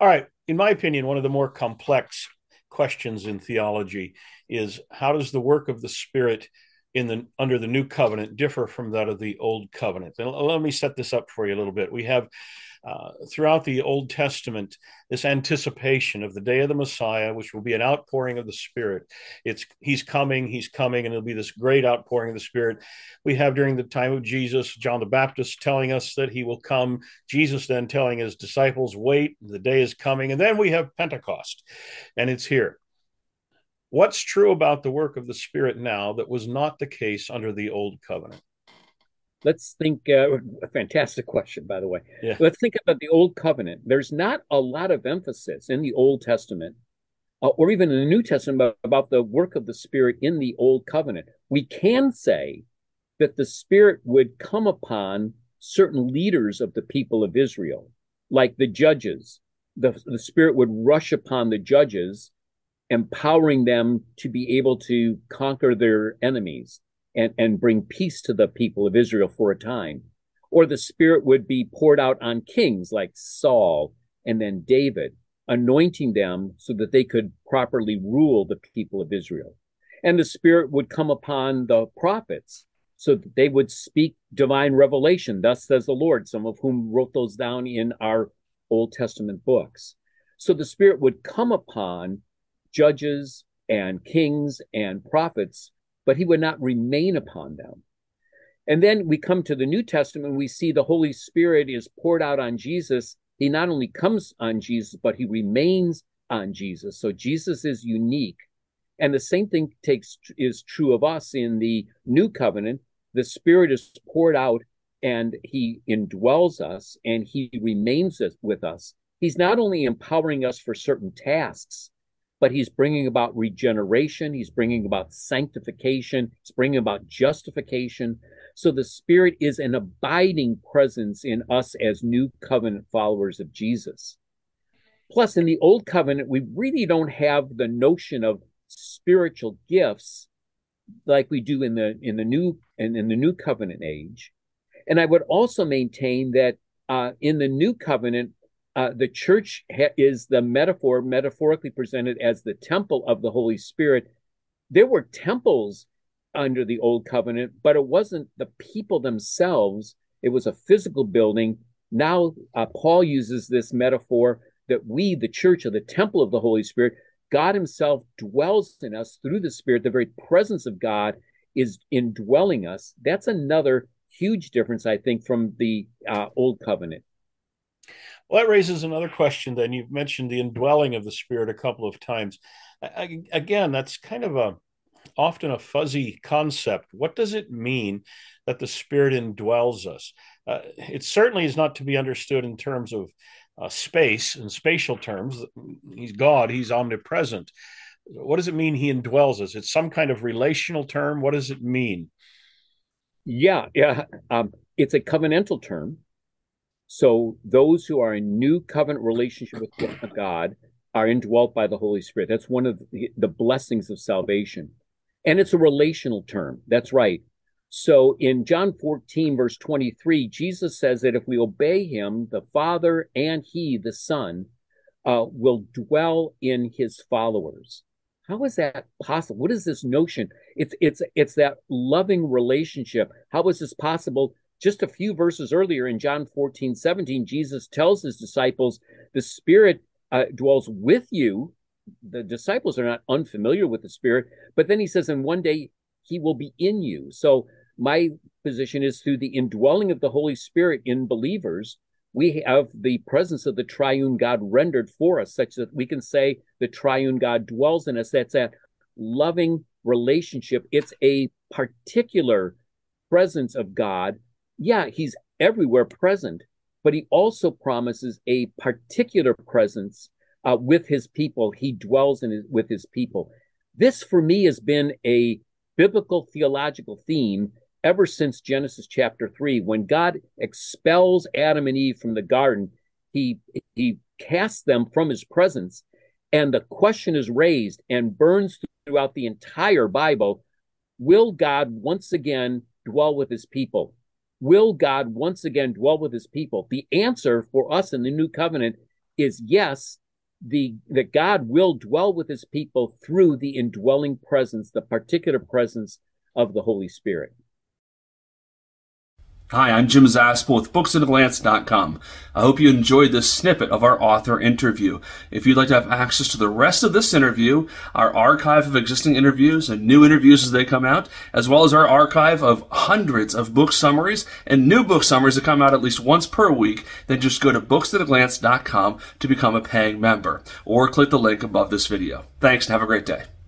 All right. In my opinion, one of the more complex questions in theology is how does the work of the Spirit in the under the new covenant differ from that of the old covenant? And let me set this up for you a little bit. We have throughout the Old Testament this anticipation of the day of the Messiah, which will be an outpouring of the Spirit. He's coming, and it'll be this great outpouring of the Spirit. We have during the time of Jesus, John the Baptist telling us that he will come. Jesus then telling his disciples, "Wait, the day is coming." And then we have Pentecost, and it's here. What's true about the work of the Spirit now that was not the case under the Old Covenant? Let's think, a fantastic question, by the way. Yeah. Let's think about the Old Covenant. There's not a lot of emphasis in the Old Testament, or even in the New Testament, about the work of the Spirit in the Old Covenant. We can say that the Spirit would come upon certain leaders of the people of Israel, like the judges. The Spirit would rush upon the judges, empowering them to be able to conquer their enemies and bring peace to the people of Israel for a time. Or the Spirit would be poured out on kings like Saul and then David, anointing them so that they could properly rule the people of Israel. And the Spirit would come upon the prophets so that they would speak divine revelation. Thus says the Lord, some of whom wrote those down in our Old Testament books. So the Spirit would come upon judges and kings and prophets, but he would not remain upon them. And then we come to the New Testament, we see the Holy Spirit is poured out on Jesus. He not only comes on Jesus, but he remains on Jesus. So Jesus is unique. And the same thing is true of us in the New Covenant. The Spirit is poured out and he indwells us and he remains with us. He's not only empowering us for certain tasks, but he's bringing about regeneration. He's bringing about sanctification. He's bringing about justification. So the Spirit is an abiding presence in us as new covenant followers of Jesus. Plus, in the Old Covenant, we really don't have the notion of spiritual gifts like we do in the new covenant age. And I would also maintain that in the new covenant, the church is the metaphorically presented as the temple of the Holy Spirit. There were temples under the Old Covenant, but it wasn't the people themselves. It was a physical building. Now, Paul uses this metaphor that we, the church, are the temple of the Holy Spirit. God himself dwells in us through the Spirit. The very presence of God is indwelling us. That's another huge difference, I think, from the Old Covenant. Well, that raises another question then. You've mentioned the indwelling of the Spirit a couple of times. Again, that's kind of often a fuzzy concept. What does it mean that the Spirit indwells us? It certainly is not to be understood in terms of space and spatial terms. He's God, he's omnipresent. What does it mean he indwells us? It's some kind of relational term. What does it mean? Yeah. It's a covenantal term. So those who are in new covenant relationship with God are indwelt by the Holy Spirit. That's one of the blessings of salvation. And it's a relational term. That's right. So in John 14, verse 23, Jesus says that if we obey him, the Father and he, the Son, will dwell in his followers. How is that possible? What is this notion? It's that loving relationship. How is this possible? Just a few verses earlier in John 14:17, Jesus tells his disciples, the Spirit dwells with you. The disciples are not unfamiliar with the Spirit, but then he says, and one day he will be in you. So my position is through the indwelling of the Holy Spirit in believers, we have the presence of the triune God rendered for us, such that we can say the triune God dwells in us. That's that loving relationship. It's a particular presence of God. Yeah, he's everywhere present, but he also promises a particular presence with his people. He dwells with his people. This, for me, has been a biblical theological theme ever since Genesis chapter 3. When God expels Adam and Eve from the garden, he casts them from his presence. And the question is raised and burns throughout the entire Bible: will God once again dwell with his people? Will God once again dwell with his people? The answer for us in the new covenant is yes, that God will dwell with his people through the indwelling presence, the particular presence of the Holy Spirit. Hi, I'm Jim Zaspel with BooksAtAglance.com. I hope you enjoyed this snippet of our author interview. If you'd like to have access to the rest of this interview, our archive of existing interviews and new interviews as they come out, as well as our archive of hundreds of book summaries and new book summaries that come out at least once per week, then just go to BooksAtAglance.com to become a paying member, or click the link above this video. Thanks and have a great day.